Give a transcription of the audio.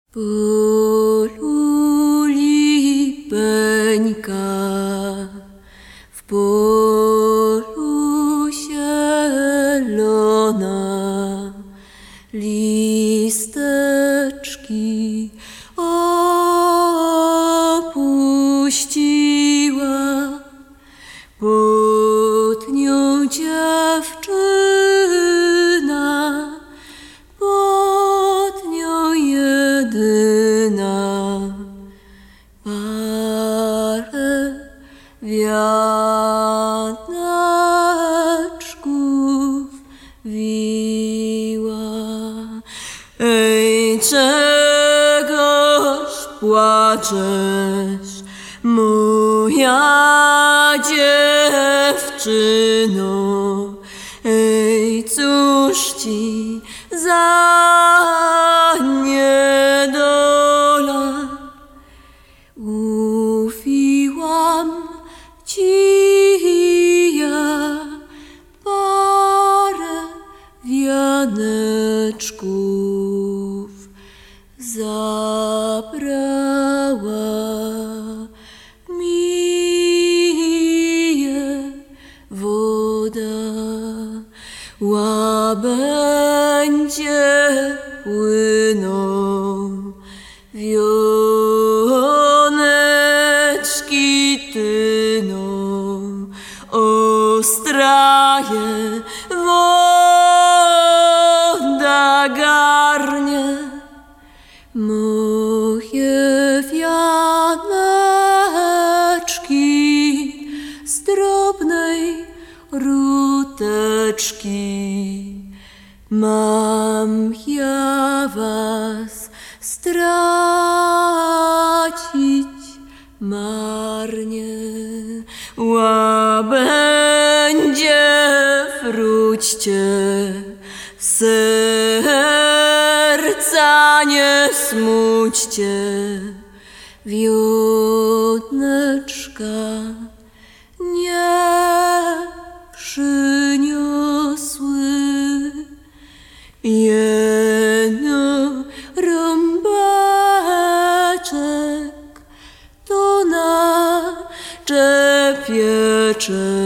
polu lipeńka, w polu zielona, listeczki opuściła, pod nią dziewczyna, pod nią jedyna, parę wianeczków wiła. Ej, czegoż płaczesz, moja dziewczyno? Ej, cóż ci za niedola? Ufiłam ci ja parę wianeczków, zabrała mi je woda. Łabędzie płyną, wioneczki tyną, ostraje woda garnie. Moje wianeczki z drobnej ruteczki, mam ja was stracić marnie. Łabędzie, wróćcie, serca nie smućcie, wioneczka nie przyniosły. Jeno rąbeczek to na czepieczek.